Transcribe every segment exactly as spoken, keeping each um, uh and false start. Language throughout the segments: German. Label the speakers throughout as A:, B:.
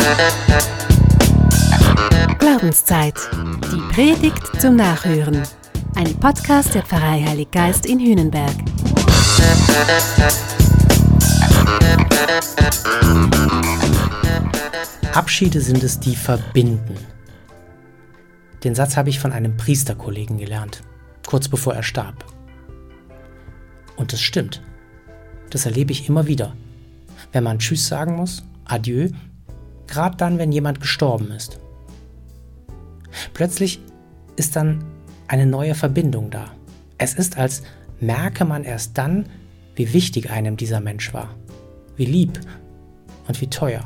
A: Glaubenszeit. Die Predigt zum Nachhören. Ein Podcast der Pfarrei Heilig Geist in Hühnenberg.
B: Abschiede sind es, die verbinden. Den Satz habe ich von einem Priesterkollegen gelernt, kurz bevor er starb. Und das stimmt. Das erlebe ich immer wieder. Wenn man Tschüss sagen muss, Adieu, gerade dann, wenn jemand gestorben ist. Plötzlich ist dann eine neue Verbindung da. Es ist, als merke man erst dann, wie wichtig einem dieser Mensch war, wie lieb und wie teuer.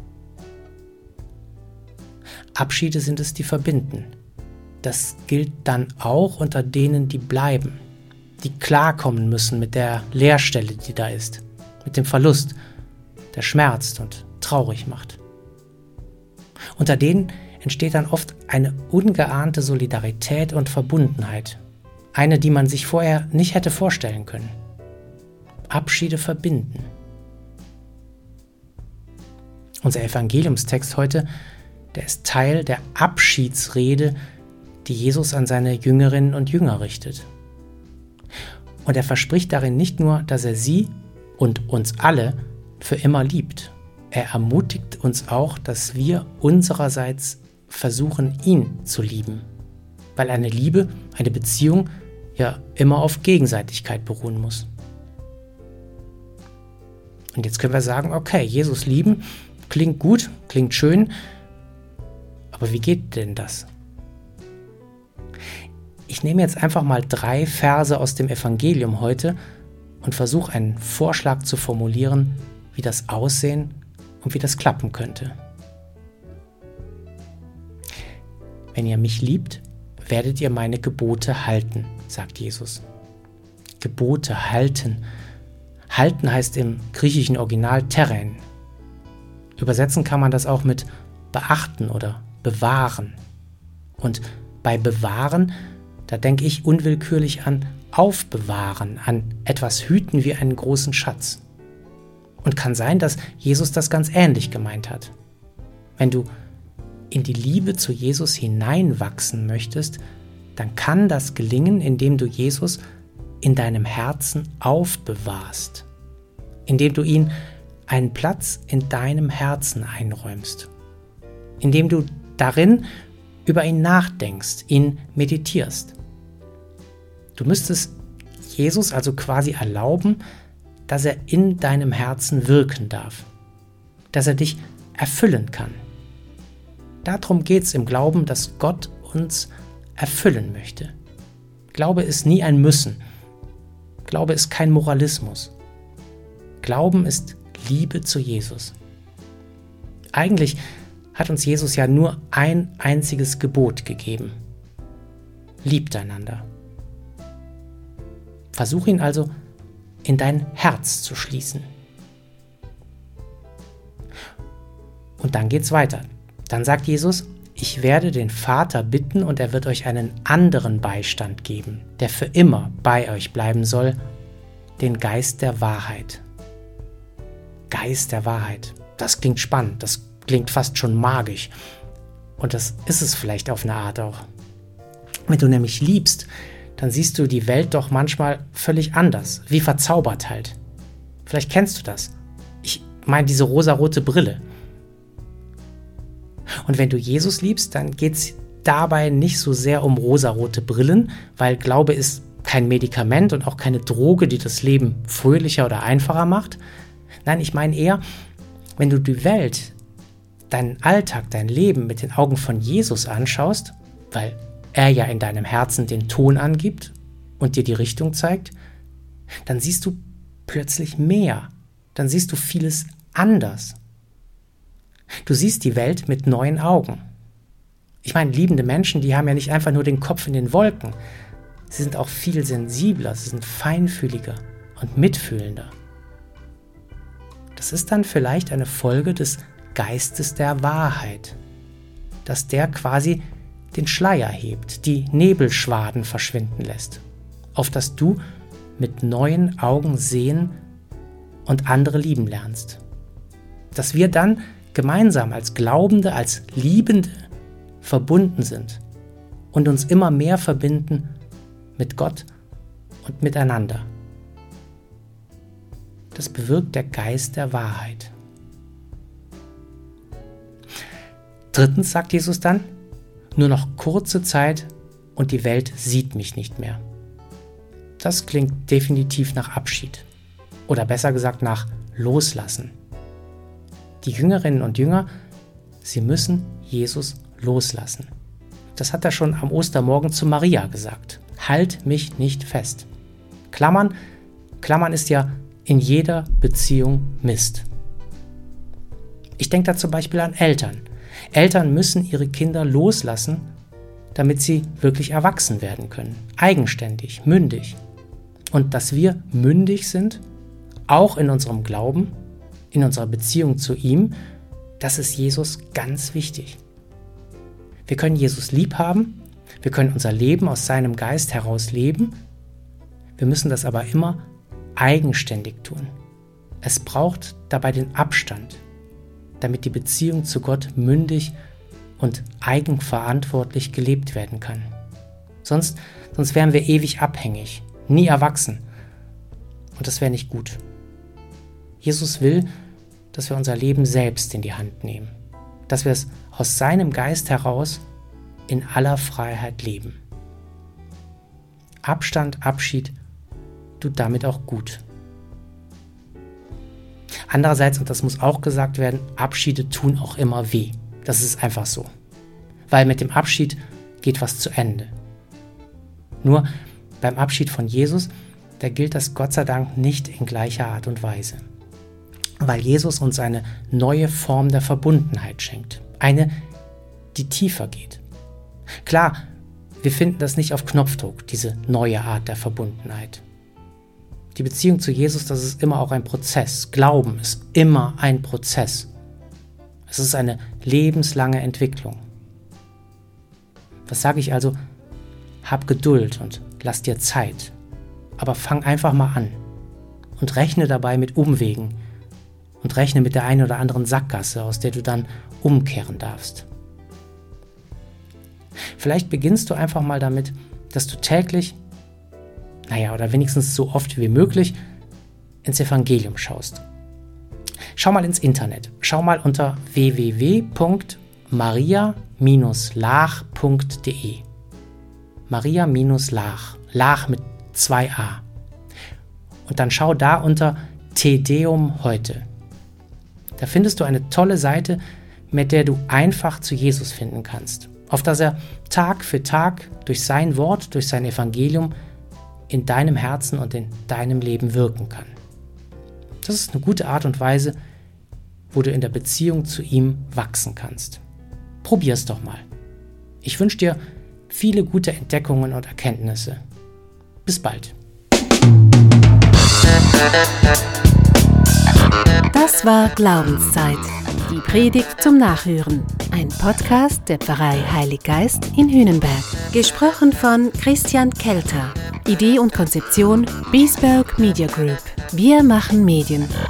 B: Abschiede sind es, die verbinden. Das gilt dann auch unter denen, die bleiben, die klarkommen müssen mit der Leerstelle, die da ist, mit dem Verlust, der schmerzt und traurig macht. Unter denen entsteht dann oft eine ungeahnte Solidarität und Verbundenheit, eine, die man sich vorher nicht hätte vorstellen können. Abschiede verbinden. Unser Evangeliumstext heute, der ist Teil der Abschiedsrede, die Jesus an seine Jüngerinnen und Jünger richtet. Und er verspricht darin nicht nur, dass er sie und uns alle für immer liebt. Er ermutigt uns auch, dass wir unsererseits versuchen, ihn zu lieben. Weil eine Liebe, eine Beziehung ja immer auf Gegenseitigkeit beruhen muss. Und jetzt können wir sagen, okay, Jesus lieben, klingt gut, klingt schön, aber wie geht denn das? Ich nehme jetzt einfach mal drei Verse aus dem Evangelium heute und versuche einen Vorschlag zu formulieren, wie das aussehen und wie das klappen könnte. Wenn ihr mich liebt, werdet ihr meine Gebote halten, sagt Jesus. Gebote halten. Halten heißt im griechischen Original terren. Übersetzen kann man das auch mit beachten oder bewahren. Und bei bewahren, da denke ich unwillkürlich an aufbewahren, an etwas hüten wie einen großen Schatz. Und kann sein, dass Jesus das ganz ähnlich gemeint hat. Wenn du in die Liebe zu Jesus hineinwachsen möchtest, dann kann das gelingen, indem du Jesus in deinem Herzen aufbewahrst, indem du ihn einen Platz in deinem Herzen einräumst, indem du darin über ihn nachdenkst, ihn meditierst. Du müsstest Jesus also quasi erlauben, dass er in deinem Herzen wirken darf, dass er dich erfüllen kann. Darum geht es im Glauben, dass Gott uns erfüllen möchte. Glaube ist nie ein Müssen. Glaube ist kein Moralismus. Glauben ist Liebe zu Jesus. Eigentlich hat uns Jesus ja nur ein einziges Gebot gegeben. Liebt einander. Versuch ihn also in dein Herz zu schließen. Und dann geht's weiter. Dann sagt Jesus, ich werde den Vater bitten und er wird euch einen anderen Beistand geben, der für immer bei euch bleiben soll, den Geist der Wahrheit. Geist der Wahrheit. Das klingt spannend, das klingt fast schon magisch. Und das ist es vielleicht auf eine Art auch. Wenn du nämlich liebst, dann siehst du die Welt doch manchmal völlig anders, wie verzaubert halt. Vielleicht kennst du das. Ich meine diese rosarote Brille. Und wenn du Jesus liebst, dann geht es dabei nicht so sehr um rosarote Brillen, weil Glaube ist kein Medikament und auch keine Droge, die das Leben fröhlicher oder einfacher macht. Nein, ich meine eher, wenn du die Welt, deinen Alltag, dein Leben mit den Augen von Jesus anschaust, weil er ja in deinem Herzen den Ton angibt und dir die Richtung zeigt, dann siehst du plötzlich mehr. Dann siehst du vieles anders. Du siehst die Welt mit neuen Augen. Ich meine, liebende Menschen, die haben ja nicht einfach nur den Kopf in den Wolken. Sie sind auch viel sensibler, sie sind feinfühliger und mitfühlender. Das ist dann vielleicht eine Folge des Geistes der Wahrheit, dass der quasi den Schleier hebt, die Nebelschwaden verschwinden lässt, auf dass du mit neuen Augen sehen und andere lieben lernst. Dass wir dann gemeinsam als Glaubende, als Liebende verbunden sind und uns immer mehr verbinden mit Gott und miteinander. Das bewirkt der Geist der Wahrheit. Drittens sagt Jesus dann, nur noch kurze Zeit und die Welt sieht mich nicht mehr. Das klingt definitiv nach Abschied. Oder besser gesagt nach Loslassen. Die Jüngerinnen und Jünger, sie müssen Jesus loslassen. Das hat er schon am Ostermorgen zu Maria gesagt. Halt mich nicht fest. Klammern, Klammern ist ja in jeder Beziehung Mist. Ich denke da zum Beispiel an Eltern. Eltern müssen ihre Kinder loslassen, damit sie wirklich erwachsen werden können. Eigenständig, mündig. Und dass wir mündig sind, auch in unserem Glauben, in unserer Beziehung zu ihm, das ist Jesus ganz wichtig. Wir können Jesus lieb haben, wir können unser Leben aus seinem Geist heraus leben, wir müssen das aber immer eigenständig tun. Es braucht dabei den Abstand, damit die Beziehung zu Gott mündig und eigenverantwortlich gelebt werden kann. Sonst, sonst wären wir ewig abhängig, nie erwachsen. Und das wäre nicht gut. Jesus will, dass wir unser Leben selbst in die Hand nehmen, dass wir es aus seinem Geist heraus in aller Freiheit leben. Abstand, Abschied tut damit auch gut. Andererseits, und das muss auch gesagt werden, Abschiede tun auch immer weh. Das ist einfach so. Weil mit dem Abschied geht was zu Ende. Nur beim Abschied von Jesus, da gilt das Gott sei Dank nicht in gleicher Art und Weise. Weil Jesus uns eine neue Form der Verbundenheit schenkt. Eine, die tiefer geht. Klar, wir finden das nicht auf Knopfdruck, diese neue Art der Verbundenheit. Die Beziehung zu Jesus, das ist immer auch ein Prozess. Glauben ist immer ein Prozess. Es ist eine lebenslange Entwicklung. Was sage ich also? Hab Geduld und lass dir Zeit. Aber fang einfach mal an und rechne dabei mit Umwegen und rechne mit der einen oder anderen Sackgasse, aus der du dann umkehren darfst. Vielleicht beginnst du einfach mal damit, dass du täglich, naja, oder wenigstens so oft wie möglich ins Evangelium schaust. Schau mal ins Internet. Schau mal unter w w w punkt maria Bindestrich laach punkt d e. Maria Laach. Laach mit zwei a. Und dann schau da unter Te Deum heute. Da findest du eine tolle Seite, mit der du einfach zu Jesus finden kannst. Auf dass er Tag für Tag durch sein Wort, durch sein Evangelium in deinem Herzen und in deinem Leben wirken kann. Das ist eine gute Art und Weise, wo du in der Beziehung zu ihm wachsen kannst. Probier's doch mal. Ich wünsche dir viele gute Entdeckungen und Erkenntnisse. Bis bald.
A: Das war Glaubenszeit. Die Predigt zum Nachhören. Ein Podcast der Pfarrei Heilig Geist in Hühnenberg. Gesprochen von Christian Kelter. Idee und Konzeption Biesberg Media Group. Wir machen Medien.